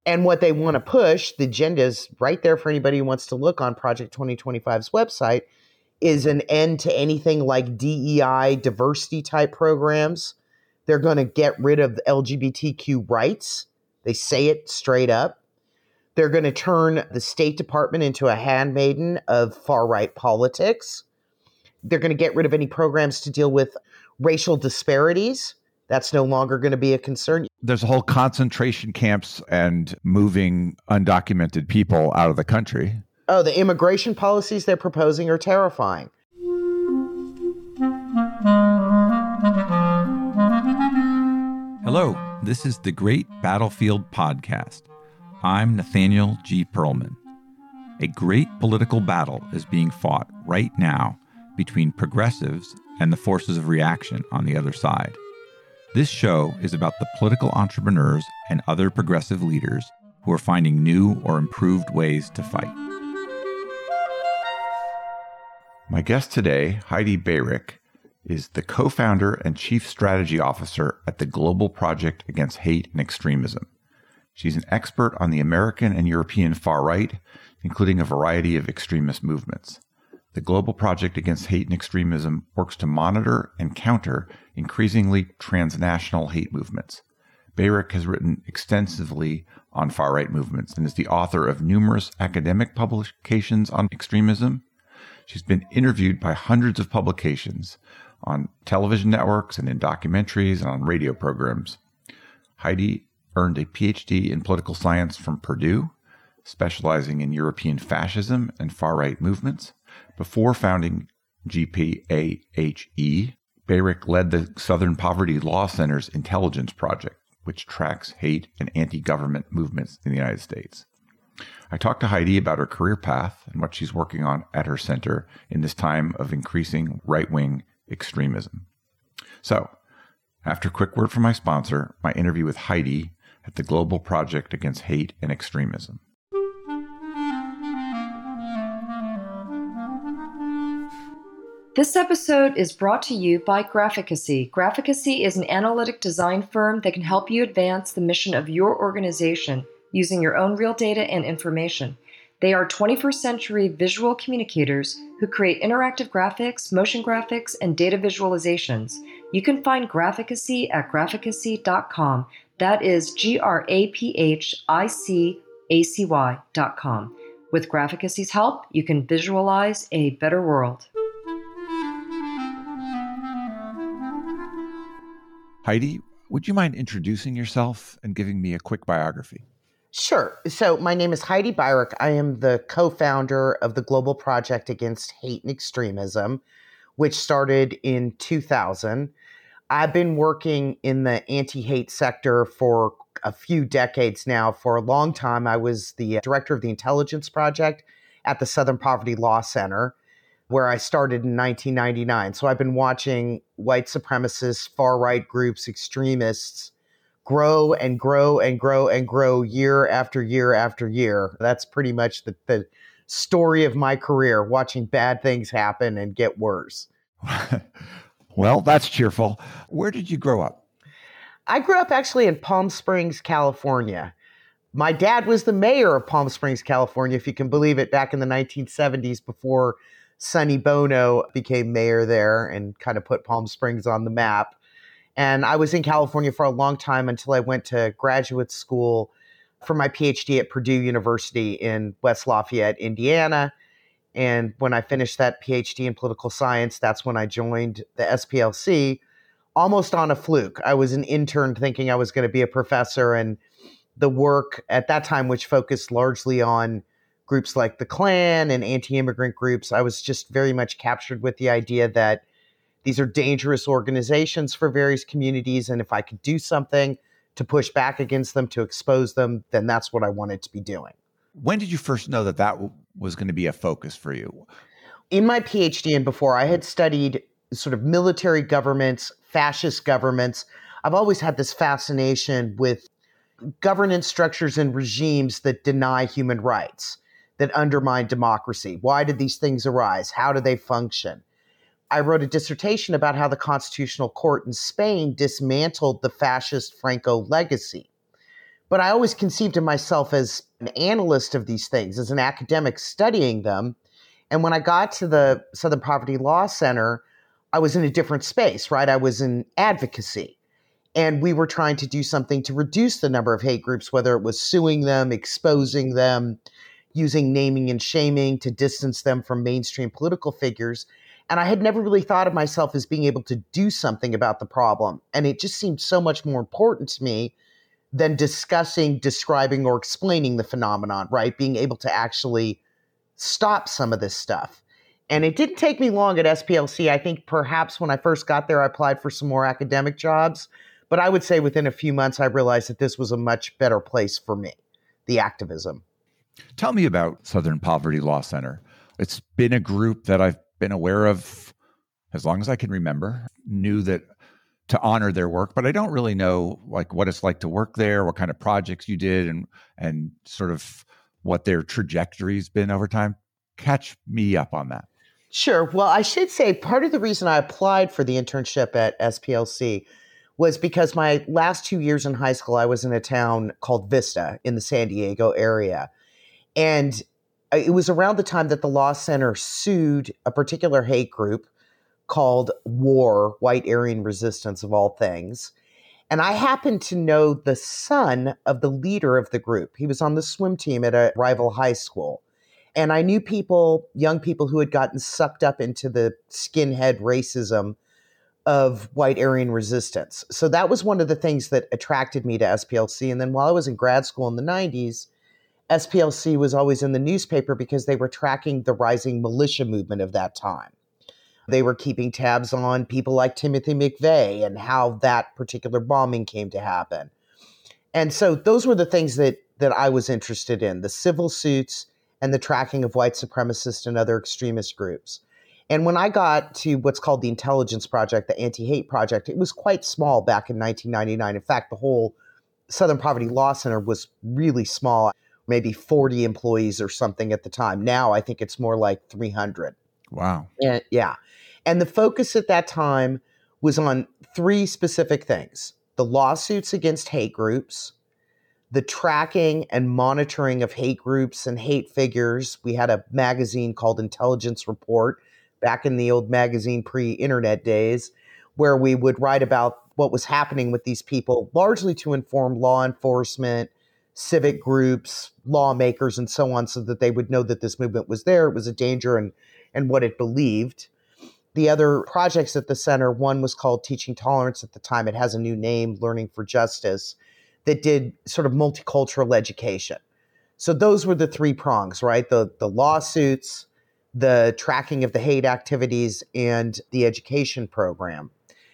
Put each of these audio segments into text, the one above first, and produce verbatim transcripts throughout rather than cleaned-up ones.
And what they want to push, the agenda is right there for anybody who wants to look on Project twenty twenty-five's website, is an end to anything like D E I diversity type programs. They're going to get rid of L G B T Q rights. They say it straight up. They're going to turn the State Department into a handmaiden of far-right politics. They're going to get rid of any programs to deal with racial disparities. That's no longer going to be a concern. There's a whole concentration camps and moving undocumented people out of the country. Oh, the immigration policies they're proposing are terrifying. Hello, this is the Great Battlefield Podcast. I'm Nathaniel G. Perlman. A great political battle is being fought right now between progressives and the forces of reaction on the other side. This show is about the political entrepreneurs and other progressive leaders who are finding new or improved ways to fight. My guest today, Heidi Beirich, is the co-founder and chief strategy officer at the Global Project Against Hate and Extremism. She's an expert on the American and European far right, including a variety of extremist movements. The Global Project Against Hate and Extremism works to monitor and counter increasingly transnational hate movements. Beirich has written extensively on far-right movements and is the author of numerous academic publications on extremism. She's been interviewed by hundreds of publications on television networks and in documentaries and on radio programs. Heidi earned a P H D in political science from Purdue, specializing in European fascism and far-right movements. Before founding G P A H E, Beirich led the Southern Poverty Law Center's intelligence project, which tracks hate and anti-government movements in the United States. I talked to Heidi about her career path and what she's working on at her center in this time of increasing right-wing extremism. So, after a quick word from my sponsor, my interview with Heidi at the Global Project Against Hate and Extremism. This episode is brought to you by Graphicacy. Graphicacy is an analytic design firm that can help you advance the mission of your organization using your own real data and information. They are twenty-first century visual communicators who create interactive graphics, motion graphics, and data visualizations. You can find Graphicacy at graphicacy dot com. That is G R A P H I C A C Y dot com. With Graphicacy's help, you can visualize a better world. Heidi, would you mind introducing yourself and giving me a quick biography? Sure. So my name is Heidi Beirich. I am the co-founder of the Global Project Against Hate and Extremism, which started in two thousand. I've been working in the anti-hate sector for a few decades now. For a long time, I was the director of the Intelligence Project at the Southern Poverty Law Center, where I started in nineteen ninety-nine. So I've been watching white supremacists, far-right groups, extremists grow and grow and grow and grow year after year after year. That's pretty much the, the story of my career, watching bad things happen and get worse. Well, that's cheerful. Where did you grow up? I grew up actually in Palm Springs, California. My dad was the mayor of Palm Springs, California, if you can believe it, back in the nineteen seventies before Sonny Bono became mayor there and kind of put Palm Springs on the map. And I was in California for a long time until I went to graduate school for my P H D at Purdue University in West Lafayette, Indiana. And when I finished that P H D in political science, that's when I joined the S P L C, almost on a fluke. I was an intern thinking I was going to be a professor, and the work at that time, which focused largely on groups like the Klan and anti-immigrant groups, I was just very much captured with the idea that these are dangerous organizations for various communities, and if I could do something to push back against them, to expose them, then that's what I wanted to be doing. When did you first know that that w- was going to be a focus for you? In my P H D and before, I had studied sort of military governments, fascist governments. I've always had this fascination with governance structures and regimes that deny human rights, that undermine democracy. Why did these things arise? How do they function? I wrote a dissertation about how the Constitutional Court in Spain dismantled the fascist Franco legacy. But I always conceived of myself as an analyst of these things, as an academic studying them. And when I got to the Southern Poverty Law Center, I was in a different space, right? I was in advocacy. And we were trying to do something to reduce the number of hate groups, whether it was suing them, exposing them, using naming and shaming to distance them from mainstream political figures. And I had never really thought of myself as being able to do something about the problem. And it just seemed so much more important to me than discussing, describing, or explaining the phenomenon, right? Being able to actually stop some of this stuff. And it didn't take me long at S P L C. I think perhaps when I first got there, I applied for some more academic jobs. But I would say within a few months, I realized that this was a much better place for me, the activism. Tell me about Southern Poverty Law Center. It's been a group that I've been aware of as long as I can remember, knew that to honor their work, but I don't really know like what it's like to work there, what kind of projects you did, and and sort of what their trajectory's been over time. Catch me up on that. Sure. Well, I should say part of the reason I applied for the internship at S P L C was because my last two years in high school, I was in a town called Vista in the San Diego area. And it was around the time that the Law Center sued a particular hate group called WAR, White Aryan Resistance of all things. And I happened to know the son of the leader of the group. He was on the swim team at a rival high school. And I knew people, young people who had gotten sucked up into the skinhead racism of White Aryan Resistance. So that was one of the things that attracted me to S P L C. And then while I was in grad school in the nineties, S P L C was always in the newspaper because they were tracking the rising militia movement of that time. They were keeping tabs on people like Timothy McVeigh and how that particular bombing came to happen. And so those were the things that that I was interested in, the civil suits and the tracking of white supremacists and other extremist groups. And when I got to what's called the Intelligence Project, the Anti-Hate Project, it was quite small back in nineteen ninety-nine. In fact, the whole Southern Poverty Law Center was really small, maybe forty employees or something at the time. Now I think it's more like three hundred. Wow. And, yeah. And the focus at that time was on three specific things: the lawsuits against hate groups, the tracking and monitoring of hate groups and hate figures. We had a magazine called Intelligence Report back in the old magazine pre-internet days, where we would write about what was happening with these people, largely to inform law enforcement, civic groups, lawmakers, and so on, so that they would know that this movement was there, it was a danger, and, and what it believed. The other projects at the center, one was called Teaching Tolerance at the time. It has a new name, Learning for Justice, that did sort of multicultural education. So those were the three prongs, right? The, the lawsuits, the tracking of the hate activities, and the education program.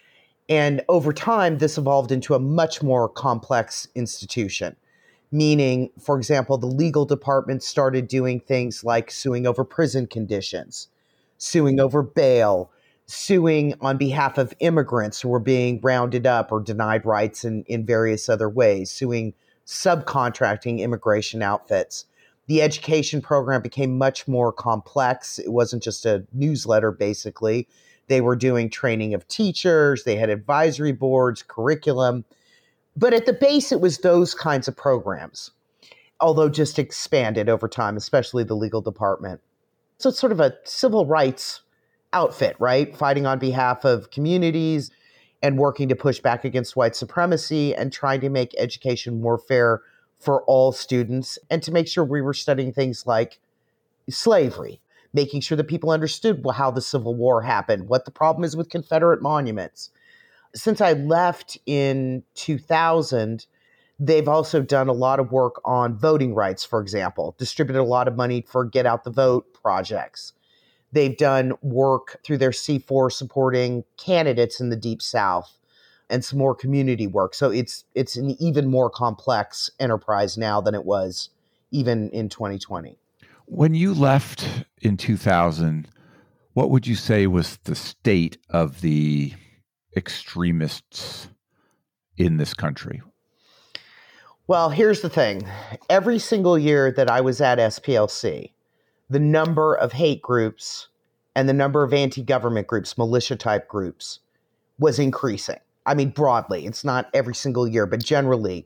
And over time, this evolved into a much more complex institution, meaning, for example, the legal department started doing things like suing over prison conditions, suing over bail, suing on behalf of immigrants who were being rounded up or denied rights in, in various other ways, suing subcontracting immigration outfits. The education program became much more complex. It wasn't just a newsletter, basically. They were doing training of teachers. They had advisory boards, curriculum. But at the base, it was those kinds of programs, although just expanded over time, especially the legal department. So it's sort of a civil rights outfit, right? Fighting on behalf of communities and working to push back against white supremacy and trying to make education more fair for all students, and to make sure we were studying things like slavery, making sure that people understood how the Civil War happened, what the problem is with Confederate monuments. Since I left in two thousand, they've also done a lot of work on voting rights, for example, distributed a lot of money for Get Out the Vote projects. They've done work through their C four supporting candidates in the Deep South and some more community work. So it's it's an even more complex enterprise now than it was even in twenty twenty. When you left in two thousand, what would you say was the state of the extremists in this country? Well, here's the thing. Every single year that I was at S P L C, the number of hate groups and the number of anti-government groups, militia-type groups, was increasing. I mean, broadly, it's not every single year, but generally,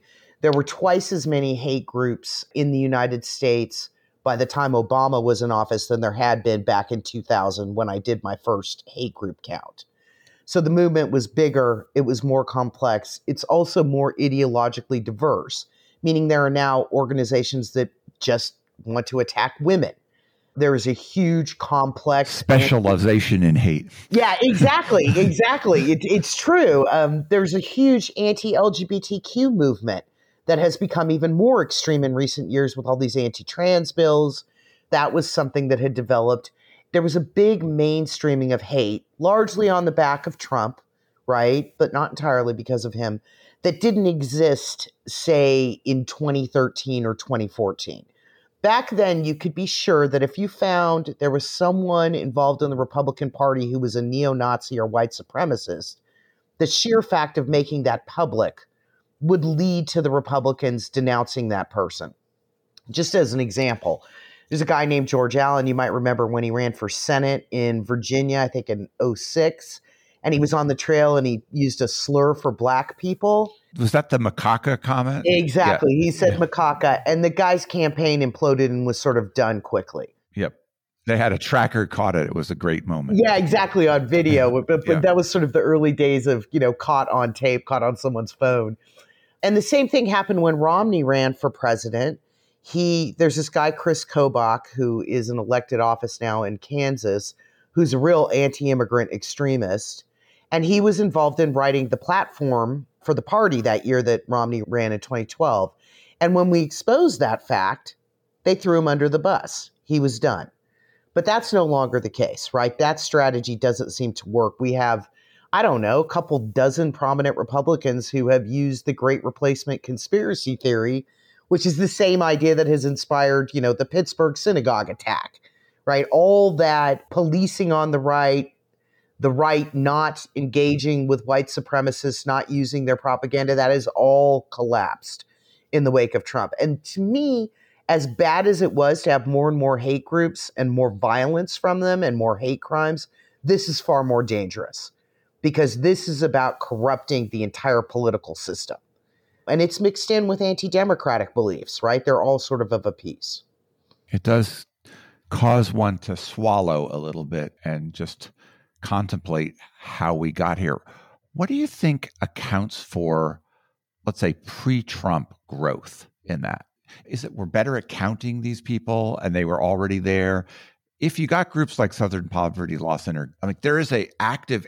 There were twice as many hate groups in the United States by the time Obama was in office than there had been back in two thousand when I did my first hate group count. So the movement was bigger, it was more complex. It's also more ideologically diverse, meaning there are now organizations that just want to attack women. There is a huge, complex specialization in hate. Yeah, exactly, exactly. It, it's true. Um, there's a huge anti-L G B T Q movement that has become even more extreme in recent years with all these anti-trans bills. That was something that had developed. There was a big mainstreaming of hate, largely on the back of Trump, right? But not entirely because of him, that didn't exist, say, in twenty thirteen or twenty fourteen. Back then, you could be sure that if you found there was someone involved in the Republican Party who was a neo-Nazi or white supremacist, the sheer fact of making that public would lead to the Republicans denouncing that person. Just as an example, there's a guy named George Allen. You might remember when he ran for Senate in Virginia, I think in oh six, and he was on the trail and he used a slur for black people. Was that the macaca comment? Exactly. Yeah. He said yeah. macaca, and the guy's campaign imploded and was sort of done quickly. Yep. They had a tracker caught it. It was a great moment. Yeah, exactly, on video. but but Yeah. that was sort of the early days of, you know, caught on tape, caught on someone's phone. And the same thing happened when Romney ran for president. He, there's this guy, Chris Kobach, who is in elected office now in Kansas, who's a real anti-immigrant extremist. And he was involved in writing the platform for the party that year that Romney ran in twenty twelve. And when we exposed that fact, they threw him under the bus. He was done. But that's no longer the case, right? That strategy doesn't seem to work. We have, I don't know, a couple dozen prominent Republicans who have used the Great Replacement conspiracy theory, which is the same idea that has inspired, you know, the Pittsburgh synagogue attack, right? All that policing on the right, the right not engaging with white supremacists, not using their propaganda, that is all collapsed in the wake of Trump. And to me, as bad as it was to have more and more hate groups and more violence from them and more hate crimes, this is far more dangerous because this is about corrupting the entire political system. And it's mixed in with anti-democratic beliefs, right? They're all sort of of a piece. It does cause one to swallow a little bit and just contemplate how we got here. What do you think accounts for, let's say, pre-Trump growth in that? Is it we're better at counting these people and they were already there? If you got groups like Southern Poverty Law Center, I mean, there is a active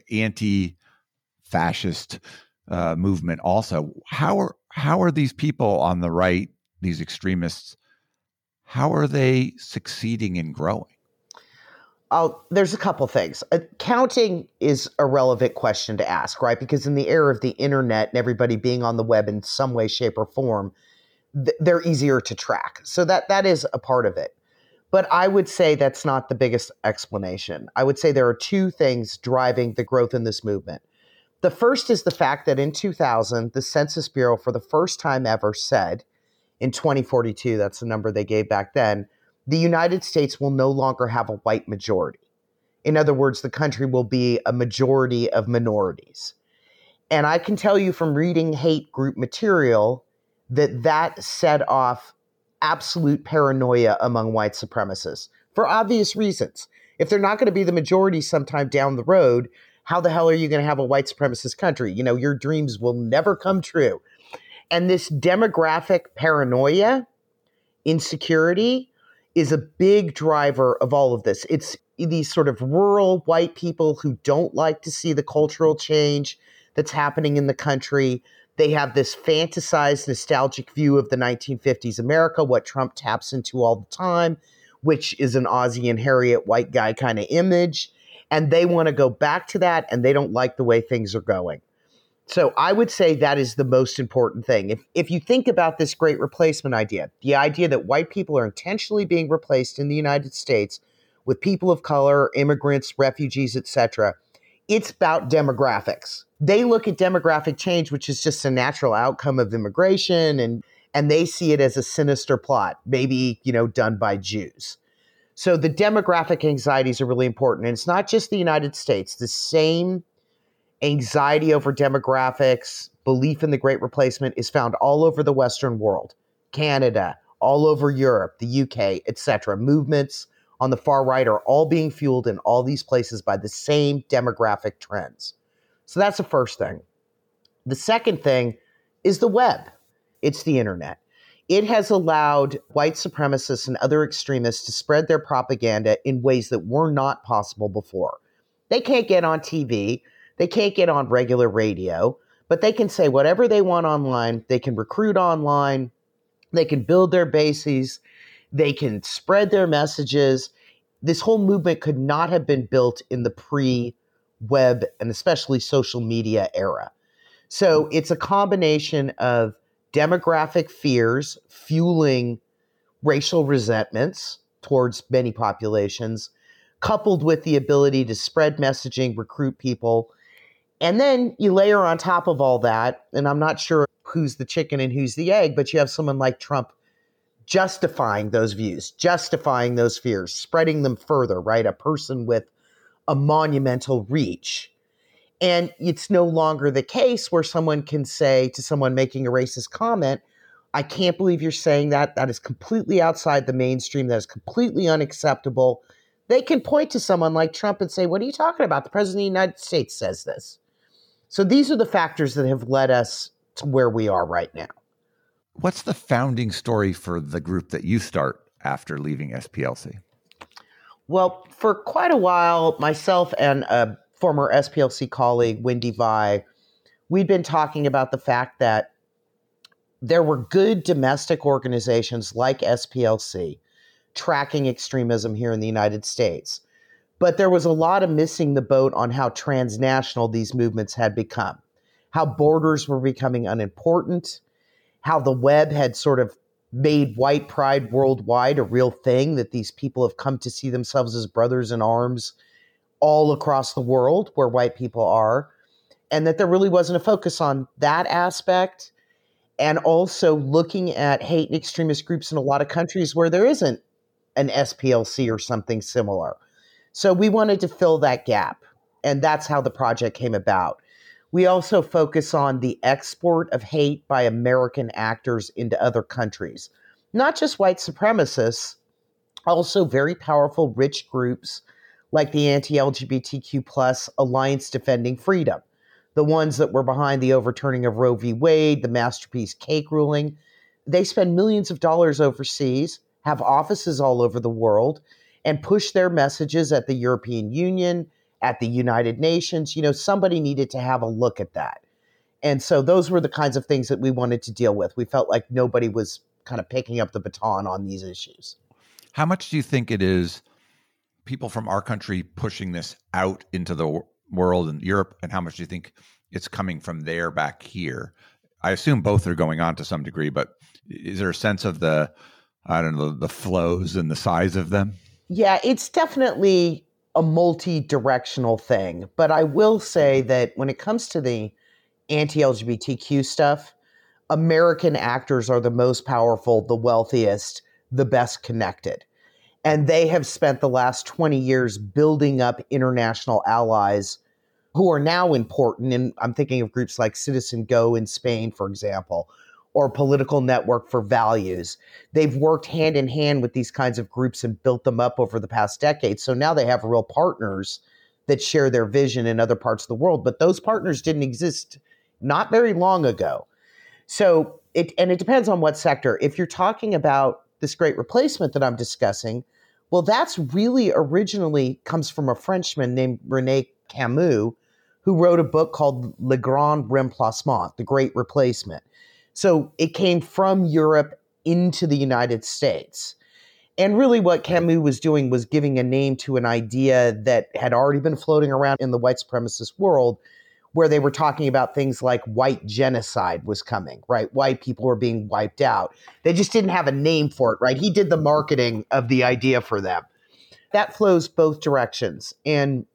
anti-fascist uh, movement also. How are how are these people on the right, these extremists, how are they succeeding in growing? Oh, there's a couple things. Uh, counting is a relevant question to ask, right? Because in the era of the internet and everybody being on the web in some way, shape, or form, th- they're easier to track. So that that is a part of it. But I would say that's not the biggest explanation. I would say there are two things driving the growth in this movement. The first is the fact that in two thousand, the Census Bureau, for the first time ever, said, in twenty forty-two, that's the number they gave back then, the United States will no longer have a white majority. In other words, the country will be a majority of minorities. And I can tell you from reading hate group material that that set off absolute paranoia among white supremacists for obvious reasons. If they're not going to be the majority sometime down the road, how the hell are you going to have a white supremacist country? You know, your dreams will never come true. And this demographic paranoia, insecurity, is a big driver of all of this. It's these sort of rural white people who don't like to see the cultural change that's happening in the country. They have this fantasized, nostalgic view of the nineteen fifties America, what Trump taps into all the time, which is an Ozzie and Harriet white guy kind of image. And they want to go back to that, and they don't like the way things are going. So I would say that is the most important thing. If if you think about this great replacement idea, the idea that white people are intentionally being replaced in the United States with people of color, immigrants, refugees, et cetera, it's about demographics. They look at demographic change, which is just a natural outcome of immigration, and and they see it as a sinister plot, maybe, you know, done by Jews. So the demographic anxieties are really important. And it's not just the United States. The same anxiety over demographics, belief in the Great Replacement is found all over the Western world, Canada, all over Europe, the U K, et cetera. Movements on the far right are all being fueled in all these places by the same demographic trends. So that's the first thing. The second thing is the web. It's the internet. It has allowed white supremacists and other extremists to spread their propaganda in ways that were not possible before. They can't get on T V. They can't get on regular radio, but they can say whatever they want online. They can recruit online. They can build their bases. They can spread their messages. This whole movement could not have been built in the pre-web and especially social media era. So it's a combination of demographic fears fueling racial resentments towards many populations, coupled with the ability to spread messaging, recruit people. And then you layer on top of all that, and I'm not sure who's the chicken and who's the egg, but you have someone like Trump justifying those views, justifying those fears, spreading them further, right? A person with a monumental reach. And it's no longer the case where someone can say to someone making a racist comment, I can't believe you're saying that. That is completely outside the mainstream. That is completely unacceptable. They can point to someone like Trump and say, what are you talking about? The President of the United States says this. So these are the factors that have led us to where we are right now. What's the founding story for the group that you start after leaving S P L C? Well, for quite a while, myself and a former S P L C colleague, Wendy Vai, we'd been talking about the fact that there were good domestic organizations like S P L C tracking extremism here in the United States. But there was a lot of missing the boat on how transnational these movements had become, how borders were becoming unimportant, how the web had sort of made white pride worldwide a real thing, that these people have come to see themselves as brothers in arms all across the world where white people are, and that there really wasn't a focus on that aspect, and also looking at hate and extremist groups in a lot of countries where there isn't an S P L C or something similar. So we wanted to fill that gap, and that's how the project came about. We also focus on the export of hate by American actors into other countries, not just white supremacists, also very powerful rich groups like the anti-L G B T Q plus Alliance Defending Freedom, the ones that were behind the overturning of Roe v. Wade, the Masterpiece Cake ruling. They spend millions of dollars overseas, have offices all over the world, and push their messages at the European Union, at the United Nations. You know, somebody needed to have a look at that. And so those were the kinds of things that we wanted to deal with. We felt like nobody was kind of picking up the baton on these issues. How much do you think it is people from our country pushing this out into the world and Europe, and how much do you think it's coming from there back here? I assume both are going on to some degree, but is there a sense of the, I don't know, the flows and the size of them? Yeah, it's definitely a multi-directional thing. But I will say that when it comes to the anti-L G B T Q stuff, American actors are the most powerful, the wealthiest, the best connected. And they have spent the last twenty years building up international allies who are now important. And I'm thinking of groups like Citizen Go in Spain, for example, or Political Network for Values. They've worked hand in hand with these kinds of groups and built them up over the past decade. So now they have real partners that share their vision in other parts of the world. But those partners didn't exist not very long ago. So it, and it depends on what sector. If you're talking about this Great Replacement that I'm discussing, well, that's really originally comes from a Frenchman named René Camus, who wrote a book called Le Grand Remplacement, The Great Replacement. So it came from Europe into the United States. And really what Camus was doing was giving a name to an idea that had already been floating around in the white supremacist world, where they were talking about things like white genocide was coming, right? White people were being wiped out. They just didn't have a name for it, right? He did the marketing of the idea for them. That flows both directions. And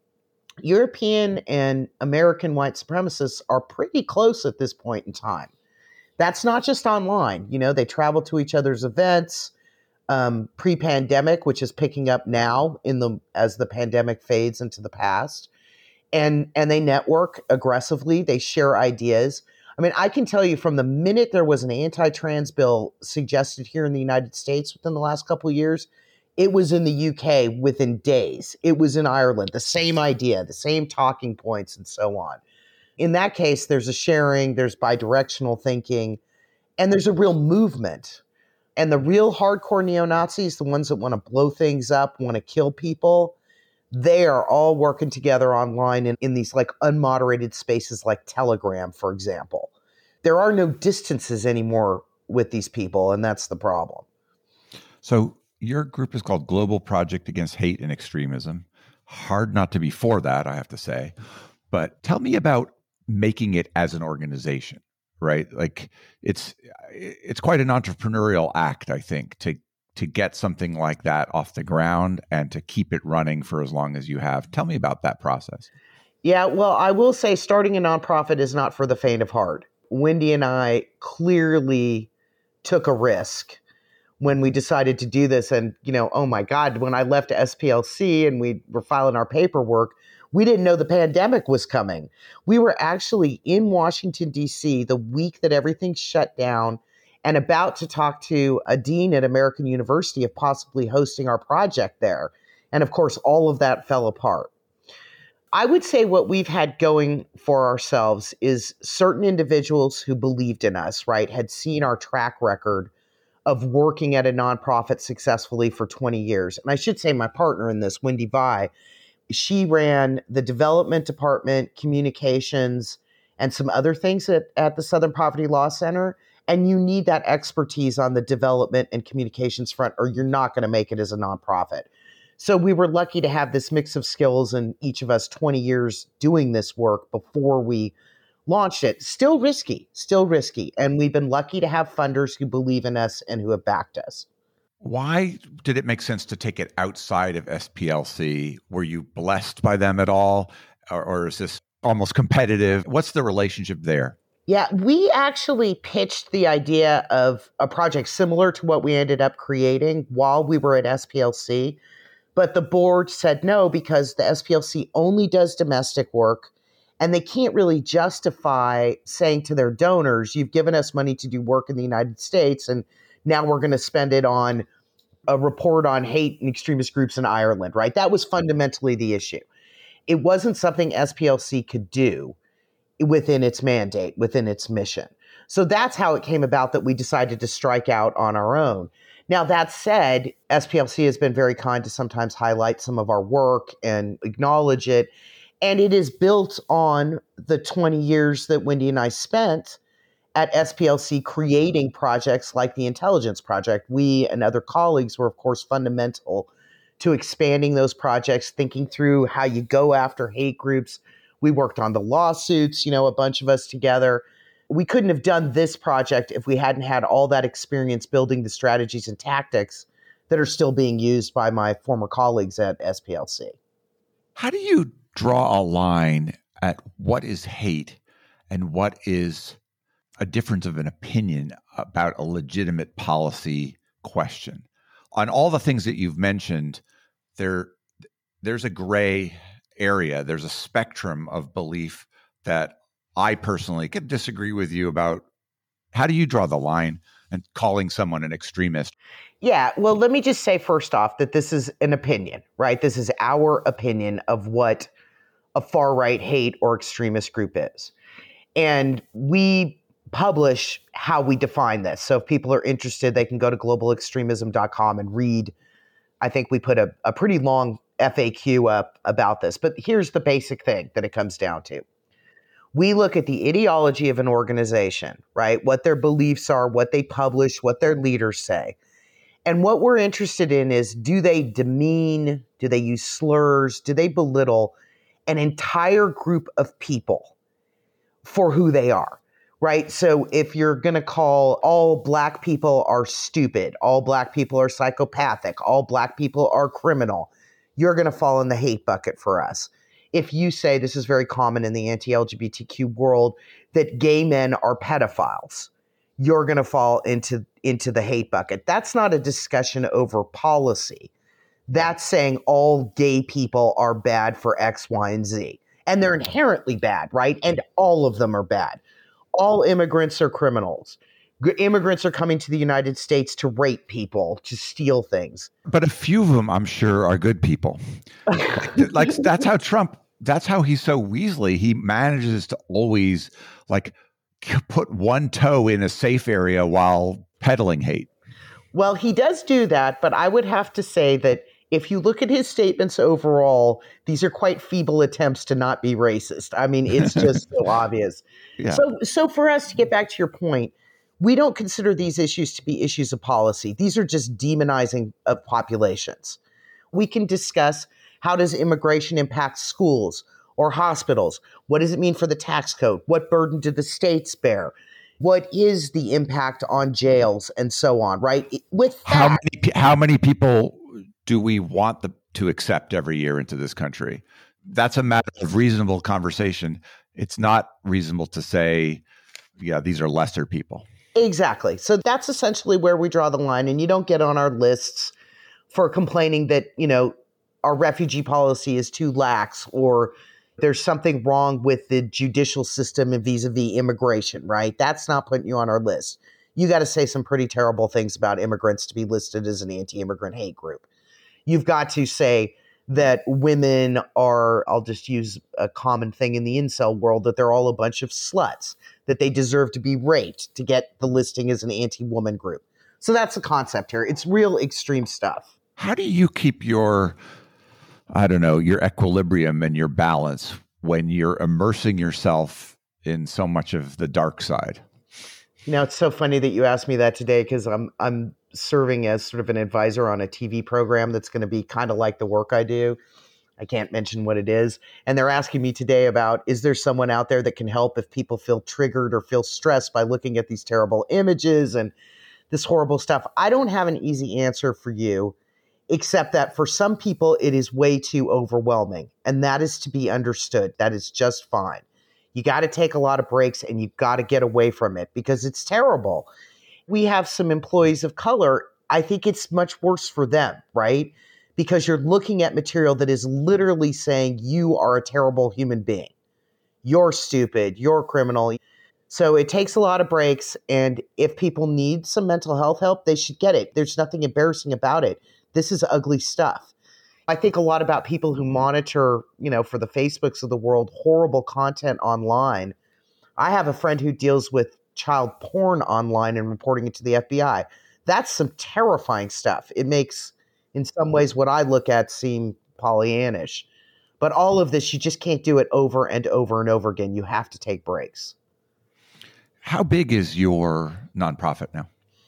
European and American white supremacists are pretty close at this point in time. That's not just online. You know, they travel to each other's events um, pre-pandemic, which is picking up now in the as the pandemic fades into the past. And and they network aggressively. They share ideas. I mean, I can tell you from the minute there was an anti-trans bill suggested here in the United States within the last couple of years, it was in the U K within days. It was in Ireland, the same idea, the same talking points and so on. In that case, there's a sharing, there's bidirectional thinking, and there's a real movement. And the real hardcore neo-Nazis, the ones that want to blow things up, want to kill people, they are all working together online in, in these like unmoderated spaces like Telegram, for example. There are no distances anymore with these people, and that's the problem. So your group is called Global Project Against Hate and Extremism. Hard not to be for that, I have to say. But tell me about making it as an organization, right? Like it's it's quite an entrepreneurial act, I think, to to get something like that off the ground and to keep it running for as long as you have. Tell me about that process. Yeah, well, I will say starting a nonprofit is not for the faint of heart. Wendy and I clearly took a risk when we decided to do this. And, you know, oh my God, when I left S P L C and we were filing our paperwork, we didn't know the pandemic was coming. We were actually in Washington, D C the week that everything shut down and about to talk to a dean at American University of possibly hosting our project there. And of course, all of that fell apart. I would say what we've had going for ourselves is certain individuals who believed in us, right, had seen our track record of working at a nonprofit successfully for twenty years. And I should say my partner in this, Wendy Vai, she ran the development department, communications, and some other things at, at the Southern Poverty Law Center. And you need that expertise on the development and communications front, or you're not going to make it as a nonprofit. So we were lucky to have this mix of skills and each of us twenty years doing this work before we launched it. Still risky, still risky. And we've been lucky to have funders who believe in us and who have backed us. Why did it make sense to take it outside of S P L C? Were you blessed by them at all? Or, or is this almost competitive? What's the relationship there? Yeah, we actually pitched the idea of a project similar to what we ended up creating while we were at S P L C. But the board said no because the S P L C only does domestic work and they can't really justify saying to their donors, you've given us money to do work in the United States and now we're going to spend it on a report on hate and extremist groups in Ireland, right? That was fundamentally the issue. It wasn't something S P L C could do within its mandate, within its mission. So that's how it came about that we decided to strike out on our own. Now, that said, S P L C has been very kind to sometimes highlight some of our work and acknowledge it. And it is built on the twenty years that Wendy and I spent at S P L C creating projects like the Intelligence Project. We and other colleagues were, of course, fundamental to expanding those projects, thinking through how you go after hate groups. We worked on the lawsuits, you know, a bunch of us together. We couldn't have done this project if we hadn't had all that experience building the strategies and tactics that are still being used by my former colleagues at S P L C. How do you draw a line at what is hate and what is a difference of an opinion about a legitimate policy question? On all the things that you've mentioned, there, there's a gray area. There's a spectrum of belief that I personally could disagree with you about. How do you draw the line and calling someone an extremist? Yeah, well, let me just say first off that this is an opinion, right? This is our opinion of what a far-right hate or extremist group is. And we publish how we define this. So if people are interested, they can go to global extremism dot com and read. I think we put a, a pretty long F A Q up about this. But here's the basic thing that it comes down to. We look at the ideology of an organization, right? What their beliefs are, what they publish, what their leaders say. And what we're interested in is, do they demean, do they use slurs, do they belittle an entire group of people for who they are, right? So if you're going to call all black people are stupid, all black people are psychopathic, all black people are criminal, you're going to fall in the hate bucket for us. If you say, this is very common in the anti-L G B T Q world, that gay men are pedophiles, you're going to fall into, into the hate bucket. That's not a discussion over policy. That's saying all gay people are bad for X, Y, and Z. And they're inherently bad, right? And all of them are bad. all immigrants are criminals. G- Immigrants are coming to the United States to rape people, to steal things. But a few of them, I'm sure, are good people. Like, like that's how Trump, that's how he's so weaselly. He manages to always like put one toe in a safe area while peddling hate. Well, he does do that, but I would have to say that if you look at his statements overall, these are quite feeble attempts to not be racist. I mean, it's just so obvious. Yeah. So, so for us to get back to your point, we don't consider these issues to be issues of policy. These are just demonizing of populations. We can discuss, how does immigration impact schools or hospitals? What does it mean for the tax code? What burden do the states bear? What is the impact on jails and so on, right? With that, How many pe- how many people do we want the, to accept every year into this country? That's a matter of reasonable conversation. It's not reasonable to say, yeah, these are lesser people. Exactly. So that's essentially where we draw the line. And you don't get on our lists for complaining that, you know, our refugee policy is too lax or there's something wrong with the judicial system and vis-a-vis immigration, right? That's not putting you on our list. You got to say some pretty terrible things about immigrants to be listed as an anti-immigrant hate group. You've got to say that women are, I'll just use a common thing in the incel world, that they're all a bunch of sluts, that they deserve to be raped to get the listing as an anti-woman group. So that's the concept here. It's real extreme stuff. How do you keep your, I don't know, your equilibrium and your balance when you're immersing yourself in so much of the dark side? You know, it's so funny that you asked me that today because I'm I'm serving as sort of an advisor on a T V program that's going to be kind of like the work I do. I can't mention what it is. And they're asking me today about, is there someone out there that can help if people feel triggered or feel stressed by looking at these terrible images and this horrible stuff? I don't have an easy answer for you, except that for some people, it is way too overwhelming. And that is to be understood. That is just fine. You got to take a lot of breaks and you've got to get away from it because it's terrible. We have some employees of color. I think it's much worse for them, right? Because you're looking at material that is literally saying you are a terrible human being. You're stupid. You're a criminal. So it takes a lot of breaks. And if people need some mental health help, they should get it. There's nothing embarrassing about it. This is ugly stuff. I think a lot about people who monitor, you know, for the Facebooks of the world, horrible content online. I have a friend who deals with child porn online and reporting it to the F B I. That's some terrifying stuff. It makes, in some ways, what I look at seem Pollyannish. But all of this, you just can't do it over and over and over again. You have to take breaks. How big is your nonprofit now?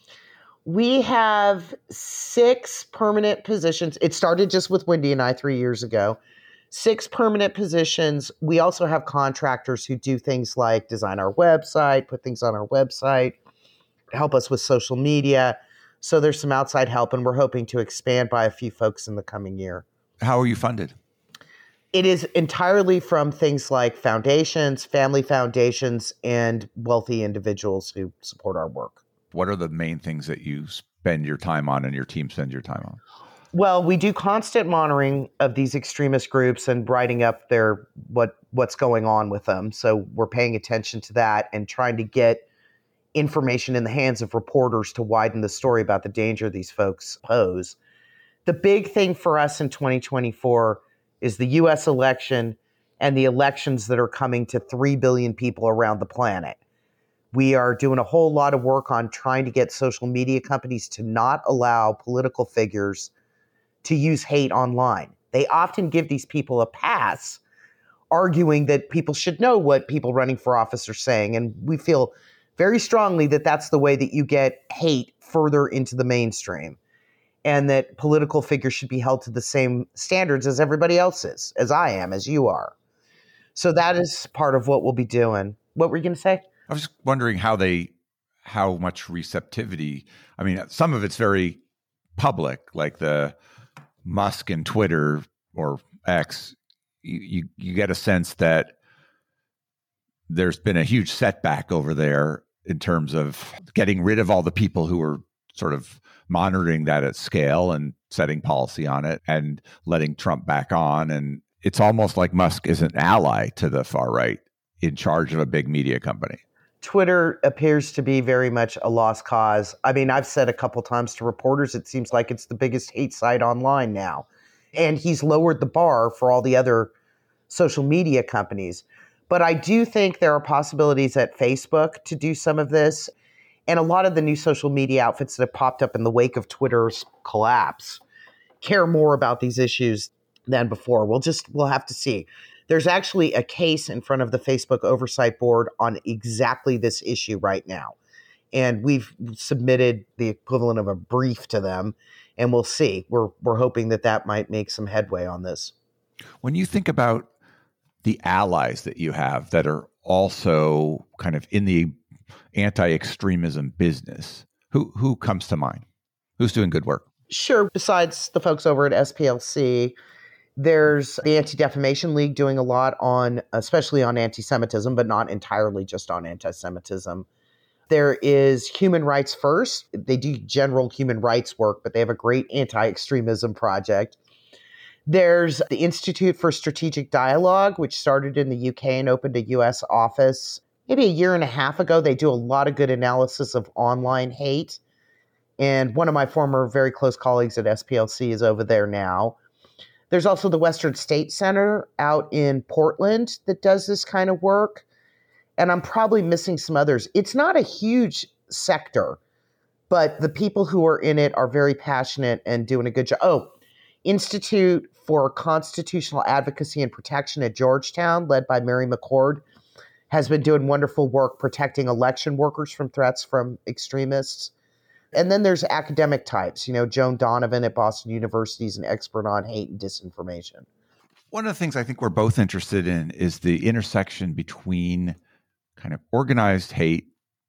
We have six permanent positions. It started just with Wendy and I three years ago. Six permanent positions. We also have contractors who do things like design our website, put things on our website, help us with social media. So there's some outside help, and we're hoping to expand by a few folks in the coming year. How are you funded? It is entirely from things like foundations, family foundations, and wealthy individuals who support our work. What are the main things that you spend your time on and your team spends your time on? Well, we do constant monitoring of these extremist groups and writing up their what what's going on with them. So we're paying attention to that and trying to get information in the hands of reporters to widen the story about the danger these folks pose. The big thing for us in twenty twenty-four is the U S election and the elections that are coming to three billion people around the planet. We are doing a whole lot of work on trying to get social media companies to not allow political figures to use hate online. They often give these people a pass, arguing that people should know what people running for office are saying. And we feel very strongly that that's the way that you get hate further into the mainstream, and that political figures should be held to the same standards as everybody else is, as I am, as you are. So that is part of what we'll be doing. What were you going to say? I was wondering how they, how much receptivity. I mean, some of it's very public, like the Musk and Twitter or X. You, you, you get a sense that there's been a huge setback over there in terms of getting rid of all the people who are sort of monitoring that at scale and setting policy on it and letting Trump back on. And it's almost like Musk is an ally to the far right in charge of a big media company. Twitter appears to be very much a lost cause. I mean, I've said a couple times to reporters, it seems like it's the biggest hate site online now. And he's lowered the bar for all the other social media companies. But I do think there are possibilities at Facebook to do some of this. And a lot of the new social media outfits that have popped up in the wake of Twitter's collapse care more about these issues than before. We'll just, we'll have to see. There's actually a case in front of the Facebook Oversight Board on exactly this issue right now. And we've submitted the equivalent of a brief to them, and we'll see. We're we're hoping that that might make some headway on this. When you think about the allies that you have that are also kind of in the anti-extremism business, who who comes to mind? Who's doing good work? Sure. Besides the folks over at S P L C, there's the Anti-Defamation League doing a lot on, especially on anti-Semitism, but not entirely just on anti-Semitism. There is Human Rights First. They do general human rights work, but they have a great anti-extremism project. There's the Institute for Strategic Dialogue, which started in the U K and opened a U S office maybe a year and a half ago. They do a lot of good analysis of online hate. And one of my former very close colleagues at S P L C is over there now. There's also the Western State Center out in Portland that does this kind of work. And I'm probably missing some others. It's not a huge sector, but the people who are in it are very passionate and doing a good job. Oh, Institute for Constitutional Advocacy and Protection at Georgetown, led by Mary McCord, has been doing wonderful work protecting election workers from threats from extremists. And then there's academic types. You know, Joan Donovan at Boston University is an expert on hate and disinformation. One of the things I think we're both interested in is the intersection between kind of organized hate,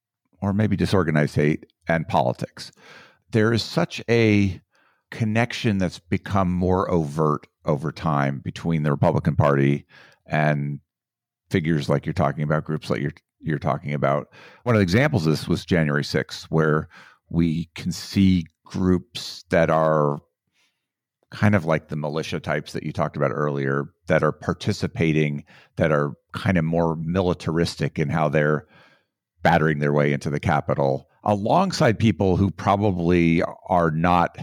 or maybe disorganized hate, and politics. There is such a connection that's become more overt over time between the Republican Party and figures like you're talking about, groups like you're you're talking about. One of the examples of this was January sixth, where we can see groups that are kind of like the militia types that you talked about earlier, that are participating, that are kind of more militaristic in how they're battering their way into the Capitol, alongside people who probably are not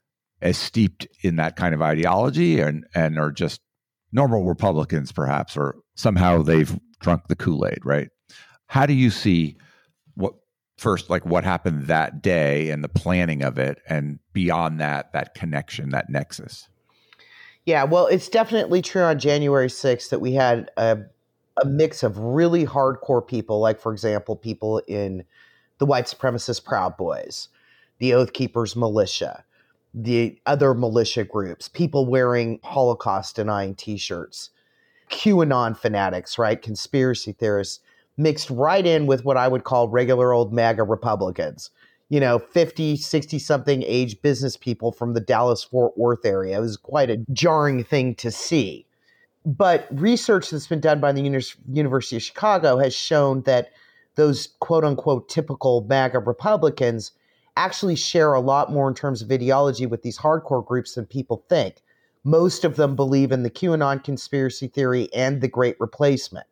as steeped in that kind of ideology and, and are just normal Republicans, perhaps, or somehow they've drunk the Kool-Aid, right? How do you see what first, like what happened that day and the planning of it, and beyond that, that connection, that nexus? Yeah, well, it's definitely true on January sixth that we had a, a mix of really hardcore people, like, for example, people in the white supremacist Proud Boys, the Oath Keepers militia, the other militia groups, people wearing Holocaust-denying T-shirts, QAnon fanatics, right, conspiracy theorists, mixed right in with what I would call regular old MAGA Republicans. You know, fifty, sixty-something age business people from the Dallas-Fort Worth area. It was quite a jarring thing to see. But research that's been done by the Uni- University of Chicago has shown that those quote-unquote typical MAGA Republicans actually share a lot more in terms of ideology with these hardcore groups than people think. Most of them believe in the QAnon conspiracy theory and the Great Replacement.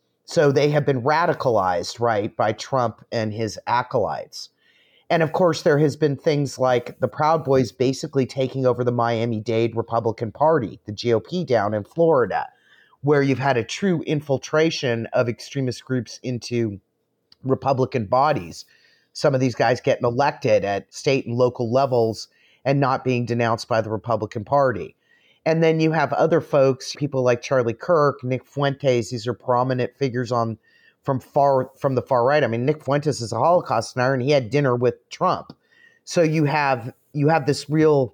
So they have been radicalized, right, by Trump and his acolytes. And of course, there has been things like the Proud Boys basically taking over the Miami-Dade Republican Party, the G O P down in Florida, where you've had a true infiltration of extremist groups into Republican bodies. Some of these guys getting elected at state and local levels and not being denounced by the Republican Party. And then you have other folks, people like Charlie Kirk, Nick Fuentes. These are prominent figures on from far from the far right. I mean, Nick Fuentes is a Holocaust denier, and he had dinner with Trump. So you have you have this real,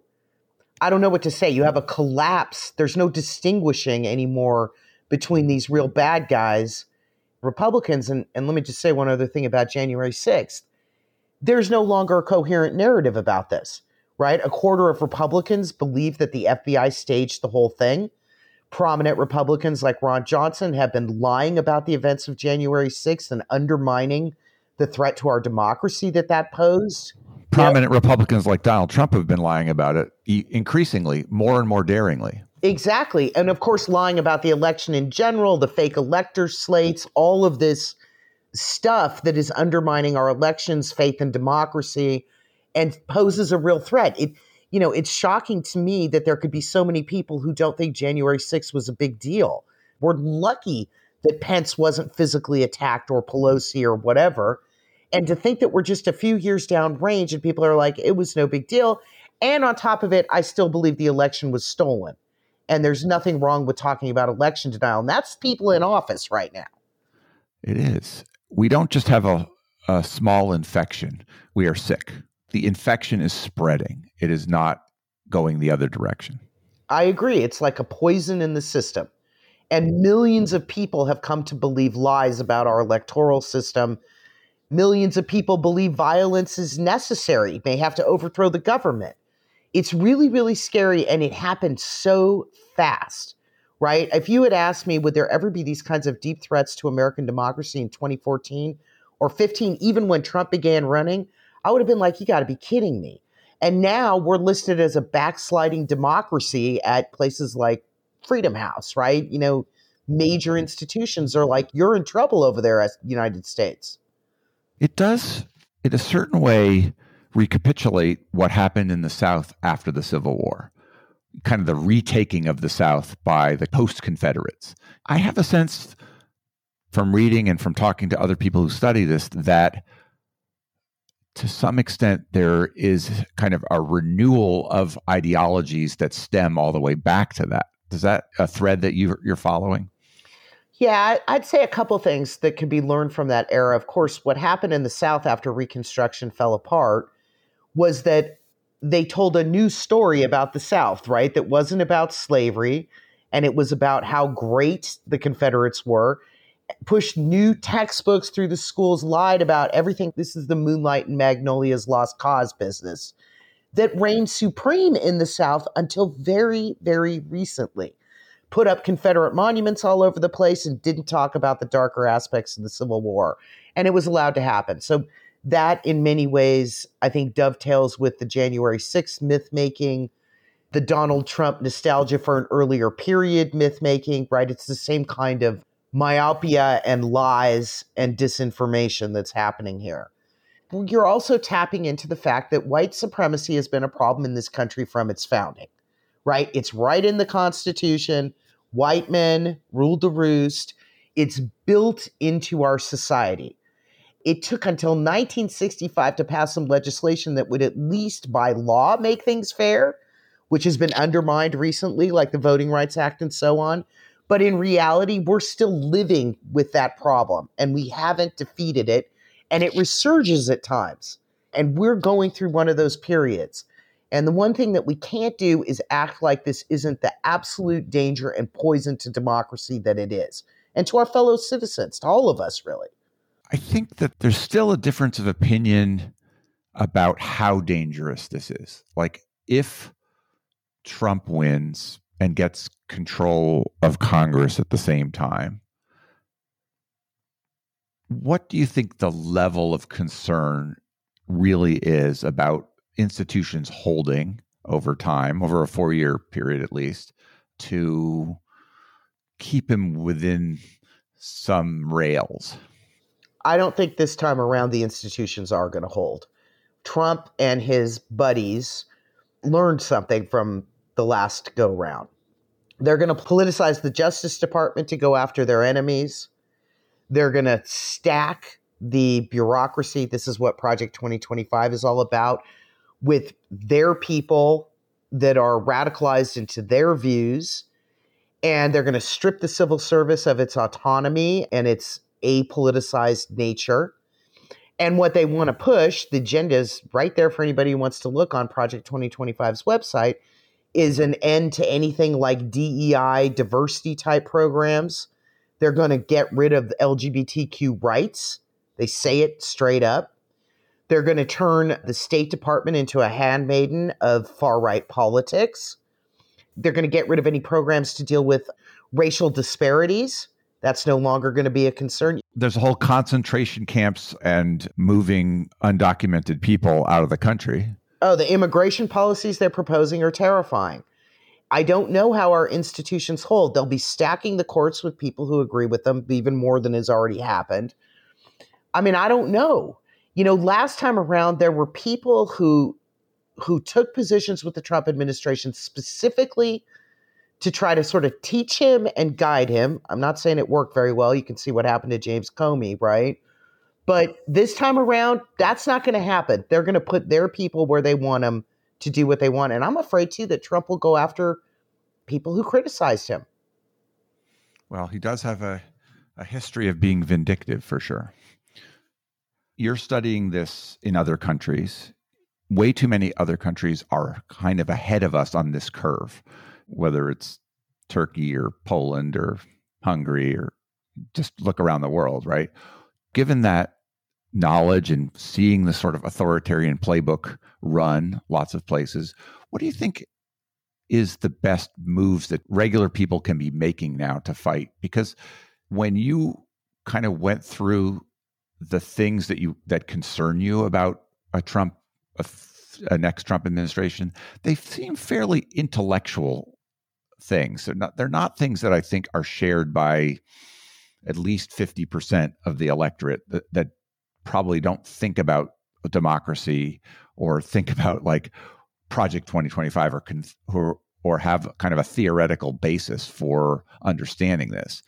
I don't know what to say. You have a collapse. There's no distinguishing anymore between these real bad guys, Republicans. And, and let me just say one other thing about January sixth. There's no longer a coherent narrative about this. Right? A quarter of Republicans believe that the F B I staged the whole thing. Prominent Republicans like Ron Johnson have been lying about the events of January sixth and undermining the threat to our democracy that that posed. Prominent yep. Republicans like Donald Trump have been lying about it increasingly, more and more daringly. Exactly. And of course, lying about the election in general, the fake elector slates, all of this stuff that is undermining our elections, faith in democracy, and poses a real threat. It, you know, it's shocking to me that there could be so many people who don't think January sixth was a big deal. We're lucky that Pence wasn't physically attacked or Pelosi or whatever. And to think that we're just a few years downrange and people are like, it was no big deal. And on top of it, I still believe the election was stolen. And there's nothing wrong with talking about election denial. And that's people in office right now. It is. We don't just have a, a small infection. We are sick. The infection is spreading. It is not going the other direction. I agree. It's like a poison in the system. And millions of people have come to believe lies about our electoral system. Millions of people believe violence is necessary, may have to overthrow the government. It's really, really scary, and it happened so fast, right? If you had asked me, would there ever be these kinds of deep threats to American democracy in twenty fourteen or fifteen, even when Trump began running, I would have been like, you got to be kidding me. And now we're listed as a backsliding democracy at places like Freedom House, right? You know, major institutions are like, you're in trouble over there as United States. It does, in a certain way, recapitulate what happened in the South after the Civil War, kind of the retaking of the South by the post-Confederates. I have a sense from reading and from talking to other people who study this that to some extent there is kind of a renewal of ideologies that stem all the way back to that. Is that a thread that you, you're following? Yeah, I'd say a couple things that could be learned from that era. Of course, what happened in the South after Reconstruction fell apart was that they told a new story about the South, right? That wasn't about slavery, and it was about how great the Confederates were, pushed new textbooks through the schools, lied about everything. This is the Moonlight and Magnolia's Lost Cause business that reigned supreme in the South until very, very recently. Put up Confederate monuments all over the place and didn't talk about the darker aspects of the Civil War. And it was allowed to happen. So that, in many ways, I think dovetails with the January sixth myth-making, the Donald Trump nostalgia for an earlier period myth-making, right? It's the same kind of myopia and lies and disinformation that's happening here. You're also tapping into the fact that white supremacy has been a problem in this country from its founding, right? It's right in the Constitution. White men ruled the roost. It's built into our society. It took until nineteen sixty-five to pass some legislation that would at least by law make things fair, which has been undermined recently, like the Voting Rights Act and so on. But in reality, we're still living with that problem, and we haven't defeated it, and it resurges at times. And we're going through one of those periods. And the one thing that we can't do is act like this isn't the absolute danger and poison to democracy that it is, and to our fellow citizens, to all of us, really. I think that there's still a difference of opinion about how dangerous this is. Like, if Trump wins and gets control of Congress at the same time, what do you think the level of concern really is about institutions holding over time, over a four-year period at least, to keep him within some rails? I don't think this time around the institutions are going to hold. Trump and his buddies learned something from the last go-round. They're going to politicize the Justice Department to go after their enemies. They're going to stack the bureaucracy. This is what Project twenty twenty-five is all about, with their people that are radicalized into their views. And they're going to strip the civil service of its autonomy and its apoliticized nature. And what they want to push, the agenda is right there for anybody who wants to look on Project twenty twenty-five's website, is an end to anything like D E I diversity type programs. They're going to get rid of L G B T Q rights. They say it straight up. They're going to turn the State Department into a handmaiden of far-right politics. They're going to get rid of any programs to deal with racial disparities. That's no longer going to be a concern. There's a whole concentration camps and moving undocumented people out of the country. Oh, the immigration policies they're proposing are terrifying. I don't know how our institutions hold. They'll be stacking the courts with people who agree with them, even more than has already happened. I mean, I don't know. You know, last time around, there were people who who took positions with the Trump administration specifically to try to sort of teach him and guide him. I'm not saying it worked very well. You can see what happened to James Comey, right? But this time around, that's not going to happen. They're going to put their people where they want them to do what they want. And I'm afraid, too, that Trump will go after people who criticized him. Well, he does have a, a history of being vindictive, for sure. You're studying this in other countries. Way too many other countries are kind of ahead of us on this curve, whether it's Turkey or Poland or Hungary, or just look around the world, right? Given that knowledge and seeing the sort of authoritarian playbook run lots of places, what do you think is the best moves that regular people can be making now to fight? Because when you kind of went through the things that you that concern you about a Trump, a, a next Trump administration, they seem fairly intellectual things. They're not, they're not things that I think are shared by at least fifty percent of the electorate that, that probably don't think about democracy or think about like Project twenty twenty-five or, or, or have kind of a theoretical basis for understanding this.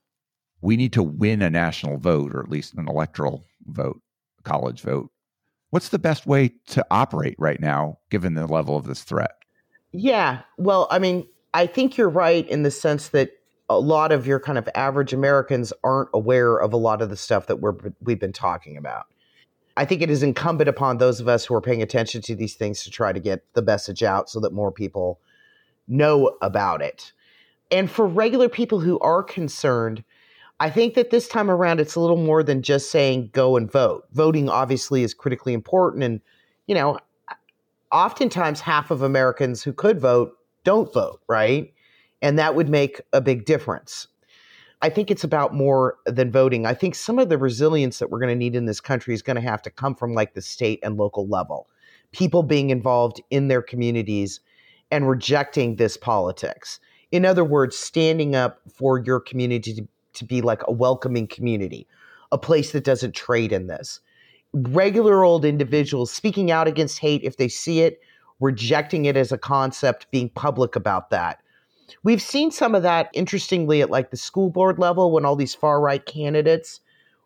We need to win a national vote, or at least an electoral vote, college vote. What's the best way to operate right now, given the level of this threat? Yeah, well, I mean, I think you're right in the sense that a lot of your kind of average Americans aren't aware of a lot of the stuff that we're, we've been talking about. I think it is incumbent upon those of us who are paying attention to these things to try to get the message out so that more people know about it. And for regular people who are concerned, I think that this time around, it's a little more than just saying go and vote. Voting obviously is critically important. And, you know, oftentimes half of Americans who could vote don't vote, right? And that would make a big difference. I think it's about more than voting. I think some of the resilience that we're going to need in this country is going to have to come from like the state and local level. People being involved in their communities and rejecting this politics. In other words, standing up for your community to, to be like a welcoming community, a place that doesn't trade in this. Regular old individuals speaking out against hate if they see it, rejecting it as a concept, being public about that. We've seen some of that, interestingly, at like the school board level when all these far-right candidates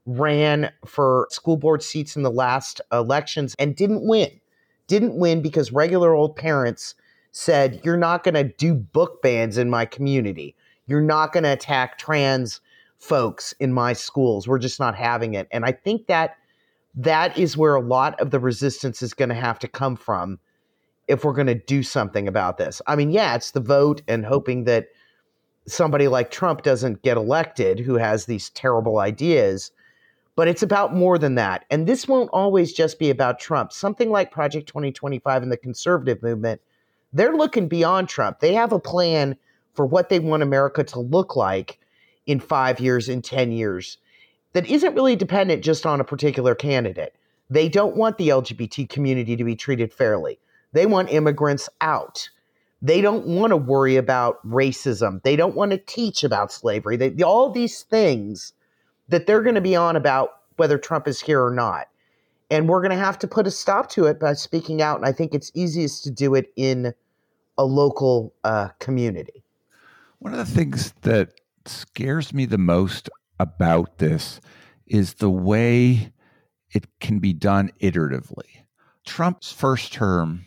ran for school board seats in the last elections and didn't win. Didn't win because regular old parents said, you're not going to do book bans in my community. You're not going to attack trans folks in my schools. We're just not having it. And I think that that is where a lot of the resistance is going to have to come from if we're going to do something about this. I mean, yeah, it's the vote and hoping that somebody like Trump doesn't get elected who has these terrible ideas, but it's about more than that. And this won't always just be about Trump. Something like Project twenty twenty-five and the conservative movement, they're looking beyond Trump. They have a plan for what they want America to look like in five years, in ten years, that isn't really dependent just on a particular candidate. They don't want the L G B T community to be treated fairly. They want immigrants out. They don't want to worry about racism. They don't want to teach about slavery. They, all these things that they're going to be on about whether Trump is here or not. And we're going to have to put a stop to it by speaking out. And I think it's easiest to do it in a local uh, community. One of the things that scares me the most about this is the way it can be done iteratively. Trump's first term,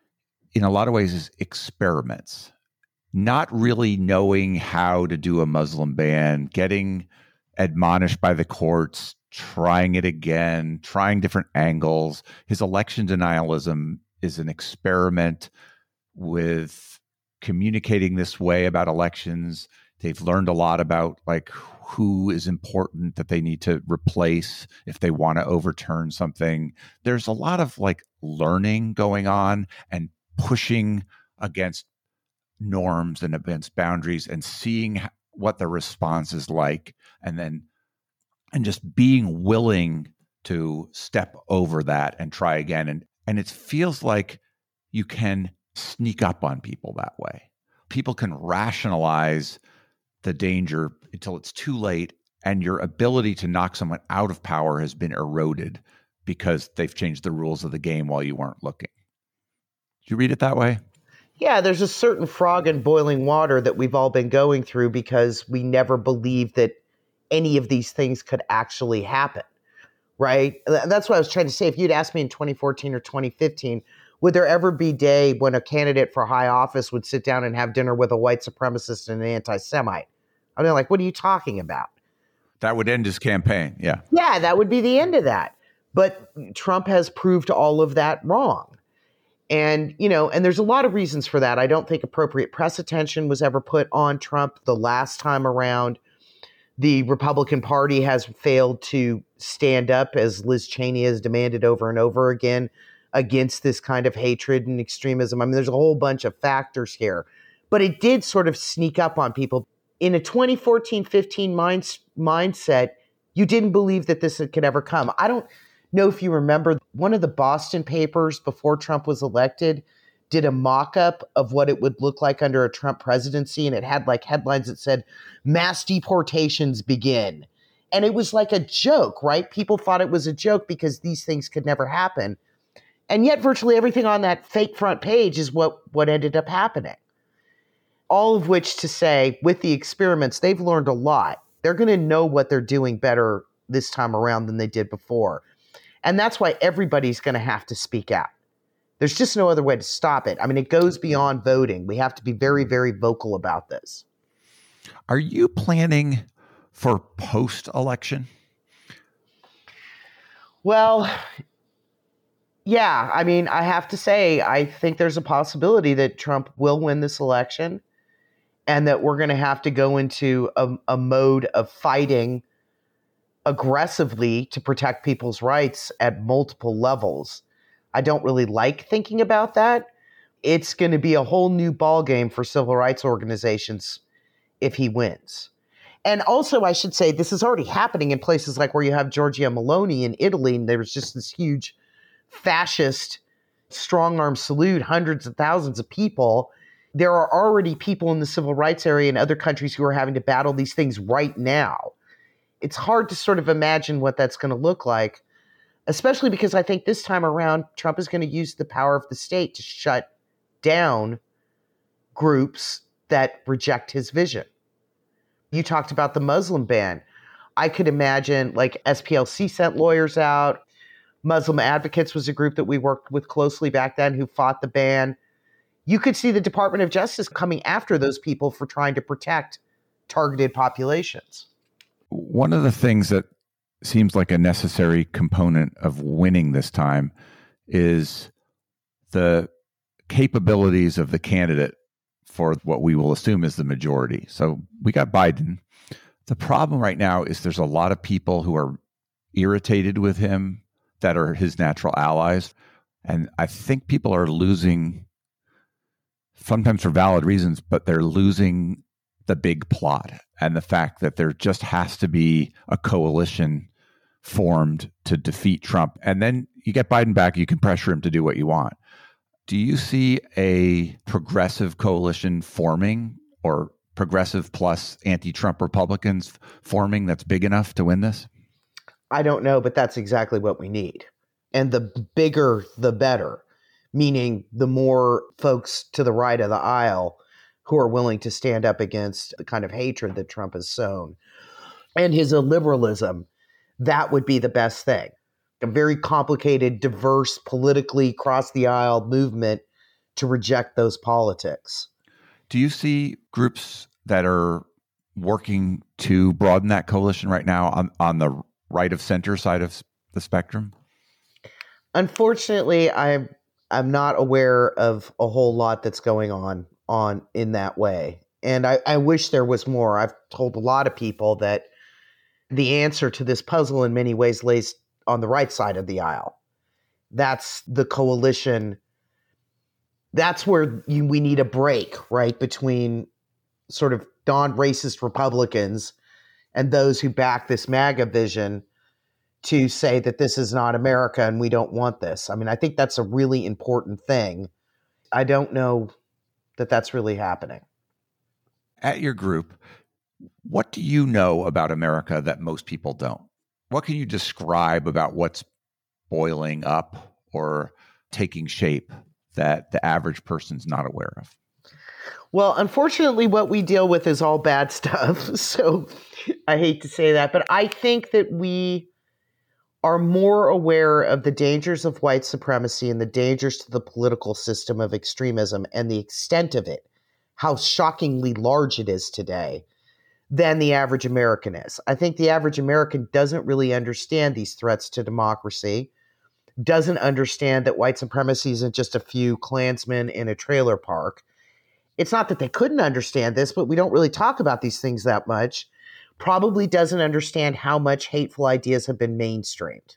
in a lot of ways, is experiments, not really knowing how to do a Muslim ban, getting admonished by the courts, trying it again, trying different angles. His election denialism is an experiment with communicating this way about elections. They've learned a lot about like who is important that they need to replace if they want to overturn something. There's a lot of like learning going on and pushing against norms and against boundaries and seeing what the response is like, and then and just being willing to step over that and try again. And and it feels like you can sneak up on people that way. People can rationalize the danger until it's too late and your ability to knock someone out of power has been eroded because they've changed the rules of the game while you weren't looking. Did you read it that way? Yeah, there's a certain frog in boiling water that we've all been going through because we never believed that any of these things could actually happen, right? That's what I was trying to say. If you'd asked me in twenty fourteen or twenty fifteen, would there ever be a day when a candidate for high office would sit down and have dinner with a white supremacist and an anti-Semite? I'd be like, what are you talking about? That would end his campaign, yeah. Yeah, that would be the end of that. But Trump has proved all of that wrong. And, you know, and there's a lot of reasons for that. I don't think appropriate press attention was ever put on Trump the last time around. The Republican Party has failed to stand up, as Liz Cheney has demanded over and over again, against this kind of hatred and extremism. I mean, there's a whole bunch of factors here. But it did sort of sneak up on people. In a twenty fourteen fifteen mind, mindset, you didn't believe that this could ever come. I don't know if you remember, one of the Boston papers before Trump was elected did a mock-up of what it would look like under a Trump presidency, and it had like headlines that said, mass deportations begin. And it was like a joke, right? People thought it was a joke because these things could never happen. And yet virtually everything on that fake front page is what, what ended up happening. All of which to say, with the experiments, they've learned a lot. They're going to know what they're doing better this time around than they did before. And that's why everybody's going to have to speak out. There's just no other way to stop it. I mean, it goes beyond voting. We have to be very, very vocal about this. Are you planning for post-election? Well, yeah. I mean, I have to say, I think there's a possibility that Trump will win this election and that we're going to have to go into a, a mode of fighting aggressively to protect people's rights at multiple levels. I don't really like thinking about that. It's going to be a whole new ballgame for civil rights organizations if he wins. And also, I should say, this is already happening in places like where you have Giorgia Meloni in Italy, and there was just this huge fascist strong-arm salute, hundreds of thousands of people. There are already people in the civil rights area in other countries who are having to battle these things right now. It's hard to sort of imagine what that's going to look like, especially because I think this time around, Trump is going to use the power of the state to shut down groups that reject his vision. You talked about the Muslim ban. I could imagine like S P L C sent lawyers out. Muslim Advocates was a group that we worked with closely back then who fought the ban. You could see the Department of Justice coming after those people for trying to protect targeted populations. One of the things that seems like a necessary component of winning this time is the capabilities of the candidate for what we will assume is the majority. So we got Biden. The problem right now is there's a lot of people who are irritated with him that are his natural allies. And I think people are losing, sometimes for valid reasons, but they're losing the big plot and the fact that there just has to be a coalition formed to defeat Trump. And then you get Biden back, you can pressure him to do what you want. Do you see a progressive coalition forming, or progressive plus anti-Trump Republicans forming, that's big enough to win this? I don't know, but that's exactly what we need. And the bigger, the better, meaning the more folks to the right of the aisle who are willing to stand up against the kind of hatred that Trump has sown and his illiberalism. That would be the best thing. A very complicated, diverse, politically cross the aisle movement to reject those politics. Do you see groups that are working to broaden that coalition right now on, on the right of center side of the spectrum? Unfortunately, I'm I'm not aware of a whole lot that's going on on in that way. And I, I wish there was more. I've told a lot of people that the answer to this puzzle in many ways lays on the right side of the aisle. That's the coalition. That's where you, we need a break, right, between sort of non-racist Republicans and those who back this MAGA vision to say that this is not America and we don't want this. I mean, I think that's a really important thing. I don't know that that's really happening. At your group, What do you know about America that most people don't? What can you describe about what's boiling up or taking shape that the average person's not aware of? Well, unfortunately, what we deal with is all bad stuff. So I hate to say that, but I think that we are more aware of the dangers of white supremacy and the dangers to the political system of extremism and the extent of it, how shockingly large it is today, than the average American is. I think the average American doesn't really understand these threats to democracy, doesn't understand that white supremacy isn't just a few Klansmen in a trailer park. It's not that they couldn't understand this, but we don't really talk about these things that much. Probably doesn't understand how much hateful ideas have been mainstreamed.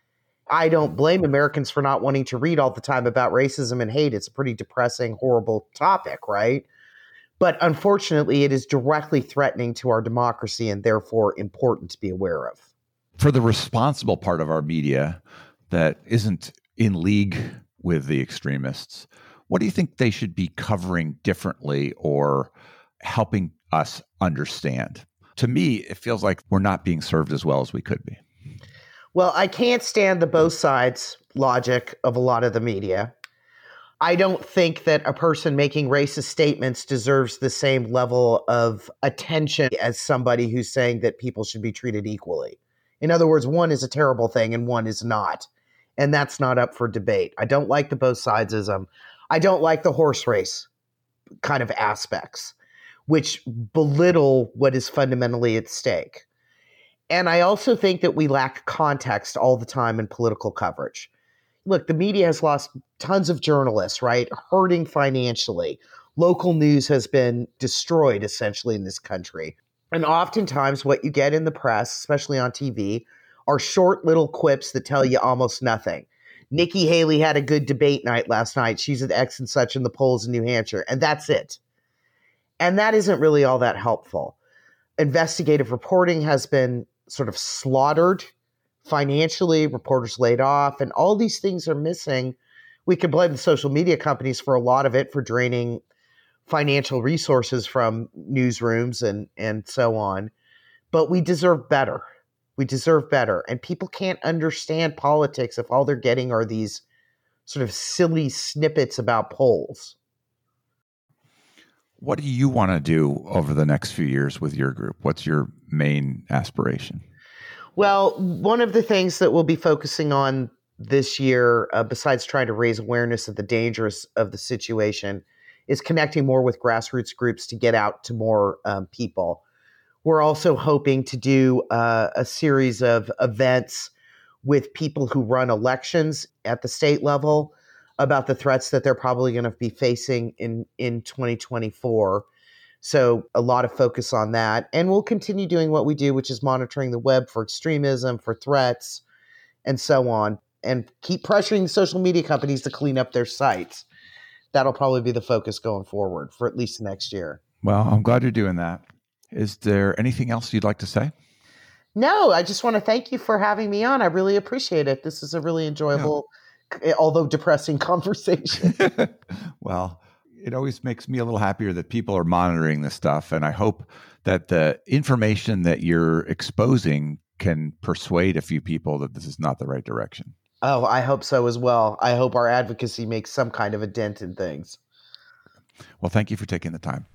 I don't blame Americans for not wanting to read all the time about racism and hate. It's a pretty depressing, horrible topic, right? But unfortunately, it is directly threatening to our democracy and therefore important to be aware of. For the responsible part of our media that isn't in league with the extremists, what do you think they should be covering differently or helping us understand? To me, it feels like we're not being served as well as we could be. Well, I can't stand the both sides logic of a lot of the media. I don't think that a person making racist statements deserves the same level of attention as somebody who's saying that people should be treated equally. In other words, one is a terrible thing and one is not. And that's not up for debate. I don't like the both sidesism. I don't like the horse race kind of aspects, which belittle what is fundamentally at stake. And I also think that we lack context all the time in political coverage. Look, the media has lost tons of journalists, right? Hurting financially. Local news has been destroyed essentially in this country. And oftentimes what you get in the press, especially on T V, are short little quips that tell you almost nothing. Nikki Haley had a good debate night last night. She's at X and such in the polls in New Hampshire. And that's it. And that isn't really all that helpful. Investigative reporting has been sort of slaughtered financially, reporters laid off, and all these things are missing. We can blame the social media companies for a lot of it, for draining financial resources from newsrooms and, and so on. But we deserve better. We deserve better. And people can't understand politics if all they're getting are these sort of silly snippets about polls. What do you want to do over the next few years with your group? What's your main aspiration? Well, one of the things that we'll be focusing on this year, uh, besides trying to raise awareness of the dangers of the situation, is connecting more with grassroots groups to get out to more um, people. We're also hoping to do uh, a series of events with people who run elections at the state level about the threats that they're probably going to be facing in, in twenty twenty-four. So a lot of focus on that. And we'll continue doing what we do, which is monitoring the web for extremism, for threats, and so on, and keep pressuring the social media companies to clean up their sites. That'll probably be the focus going forward for at least the next year. Well, I'm glad you're doing that. Is there anything else you'd like to say? No, I just want to thank you for having me on. I really appreciate it. This is a really enjoyable, yeah. although depressing conversation. Well, it always makes me a little happier that people are monitoring this stuff. And I hope that the information that you're exposing can persuade a few people that this is not the right direction. Oh, I hope so as well. I hope our advocacy makes some kind of a dent in things. Well, thank you for taking the time.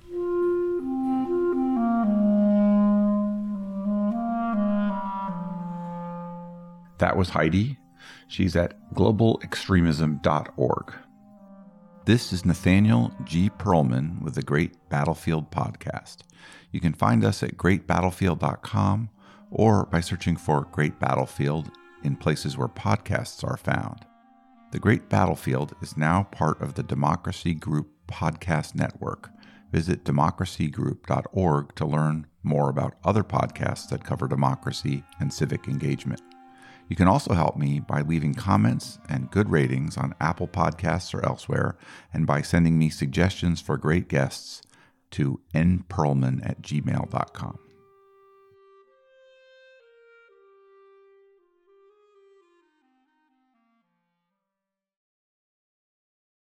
That was Heidi. She's at global extremism dot org. This is Nathaniel G. Pearlman with the Great Battlefield Podcast. You can find us at great battlefield dot com or by searching for Great Battlefield in places where podcasts are found. The Great Battlefield is now part of the Democracy Group Podcast Network. Visit democracy group dot org to learn more about other podcasts that cover democracy and civic engagement. You can also help me by leaving comments and good ratings on Apple Podcasts or elsewhere, and by sending me suggestions for great guests to n pearlman at gmail dot com.